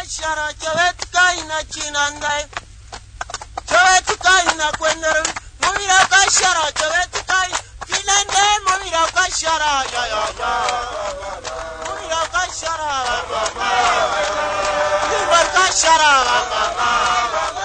kashara chawet kaina chinandai chawet kaina kwenderum mumira kashara chawet kai kinande mumira kashara ya mumira kashara libar kashara